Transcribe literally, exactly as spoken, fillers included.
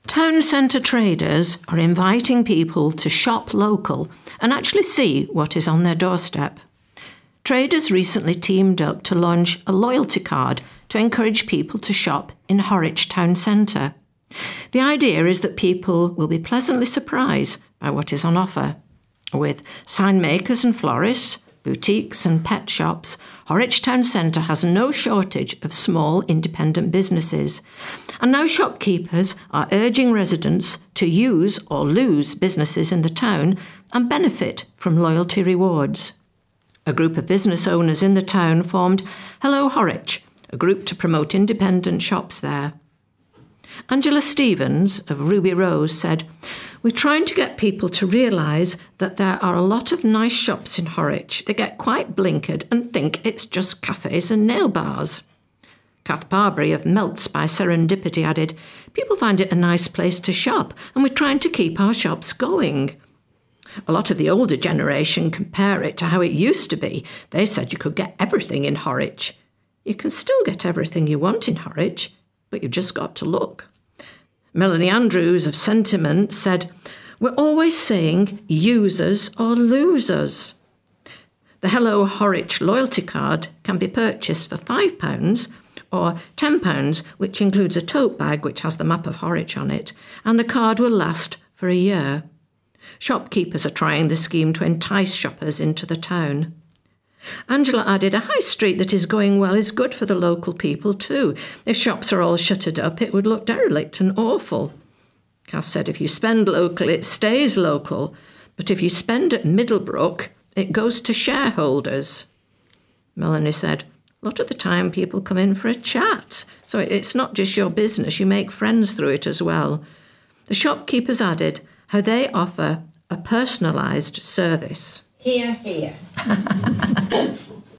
Town centre traders are inviting people to shop local and actually see what is on their doorstep. Traders recently teamed up to launch a loyalty card to encourage people to shop in Horwich Town Centre. The idea is that people will be pleasantly surprised by what is on offer. With sign makers and florists, boutiques and pet shops, Horwich Town Centre has no shortage of small independent businesses. And now shopkeepers are urging residents to use or lose businesses in the town and benefit from loyalty rewards. A group of business owners in the town formed Hello Horwich, a group to promote independent shops there. Angela Stevens of Ruby Rose said, "We're trying to get people to realise that there are a lot of nice shops in Horwich. They get quite blinkered and think it's just cafes and nail bars." Kath Barbary of Melts by Serendipity added, "People find it a nice place to shop and we're trying to keep our shops going." A lot of the older generation compare it to how it used to be. They said you could get everything in Horwich. You can still get everything you want in Horwich, but you've just got to look. Melanie Andrews of Sentiment said, "We're always saying users or losers." The Hello Horwich loyalty card can be purchased for five pounds or ten pounds, which includes a tote bag which has the map of Horwich on it, and the card will last for a year. Shopkeepers are trying the scheme to entice shoppers into the town. Angela added, "A high street that is going well is good for the local people too. If shops are all shuttered up, it would look derelict and awful." Cass said, "If you spend local, it stays local. But if you spend at Middlebrook, it goes to shareholders." Melanie said, "A lot of the time people come in for a chat. So it's not just your business, you make friends through it as well." The shopkeepers added how they offer a personalised service. Hear, hear.